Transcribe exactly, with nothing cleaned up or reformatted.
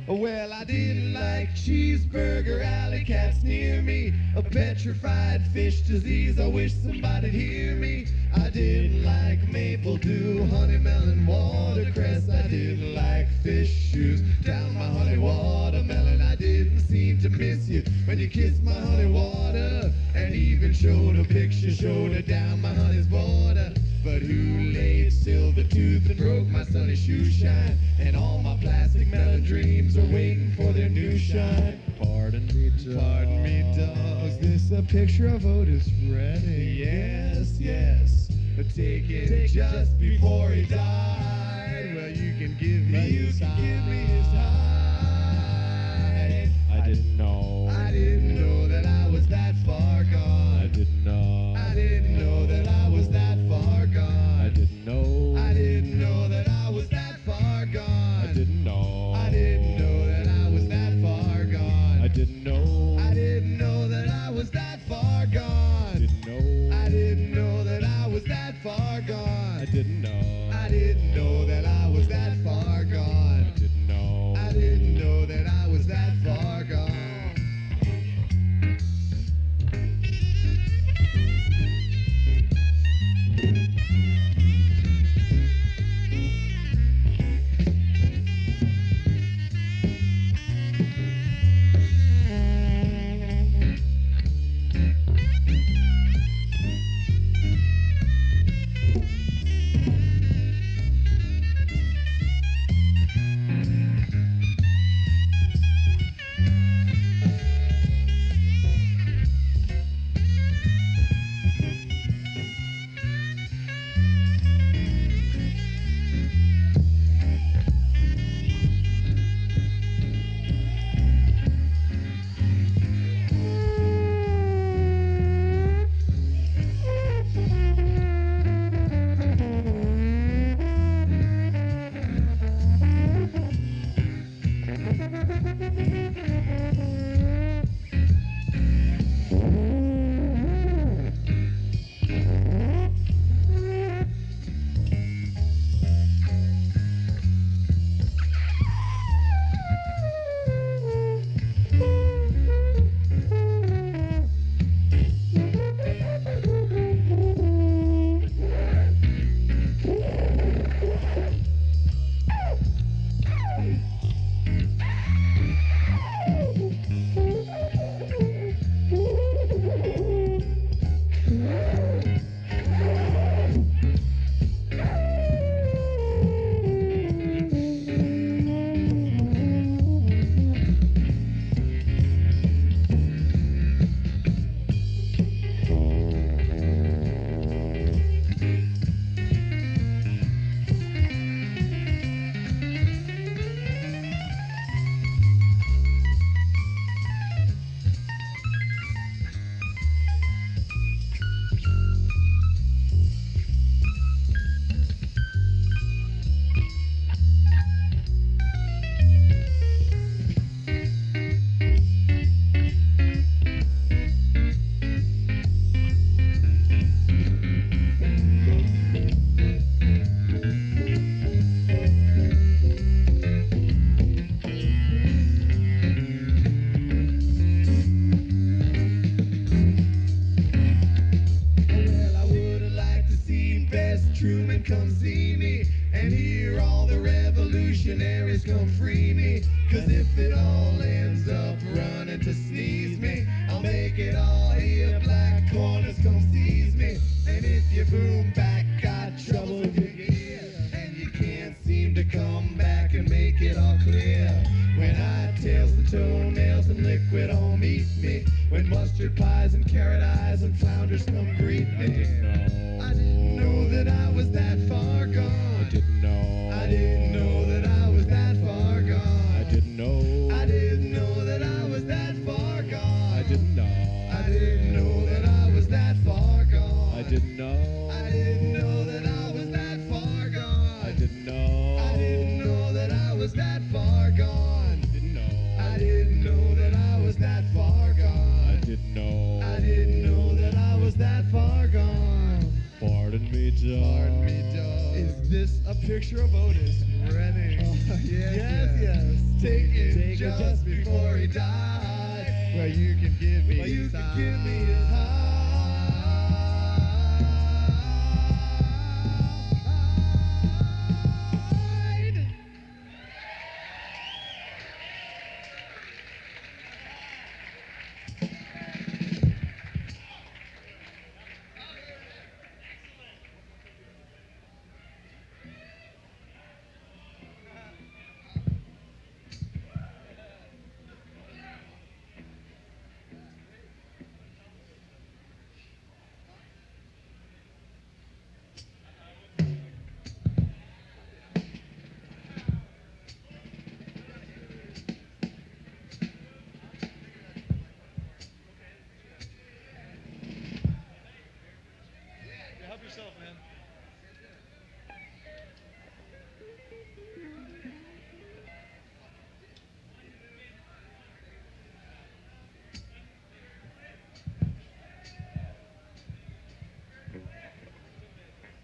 Well, I didn't like cheeseburger, alley cats near me, a petrified fish disease, I wish somebody'd hear me. I didn't like maple dew, honey melon, watercress. I didn't like fish shoes down my honey watermelon. I didn't seem to miss you when you kissed my honey water, and even showed a picture, showed her down my honey's border. But who laid silver tooth and broke my sunny shoe shine? And all my plastic melon dreams are waiting for their new shine. Pardon me, dog. Pardon me, dog. Is this a picture of Otis Redding? Yes, yes. But taken Take just before he died. Well, you can give me you his can hide. give me his hide. I didn't know. I didn't know that I was that far gone. I didn't know. I didn't know that I was that far gone. I didn't know. I didn't know that I was that far gone. I didn't know. I didn't know that I was that far gone. I didn't know. I didn't know that I was that far gone. Didn't know. I didn't know that I was that far gone. I didn't know. I didn't know that I was that far gone. I didn't know. I didn't know that I was that far gone. Truman come see me, and hear all the revolutionaries come free me. Cause if it all ends up running to sneeze me, I'll make it all here, black corners come seize me. And if your boom back got trouble with your ear, and you can't seem to come back and make it all clear, when I tails the toenails and liquid all meet me, when mustard pies and carrot eyes and flounders come greet me. I didn't know. I didn't know that I was that far gone. I didn't know. I didn't know that I was that far gone. I didn't know. I didn't know that I was that far gone. I didn't know. I didn't know that I was that far gone. I didn't know. I didn't know that I was that far gone. I didn't know. I didn't know that I was that far gone. Didn't know. I didn't know that I was that far gone. I didn't know. I didn't know that I was that far gone. Pardon me, dog. Pardon me, dog. Is this a picture of Otis Redding? Oh, yes, yes, yes. Take it. just before he died. Well, you can give me Well, you his can high. give me his high.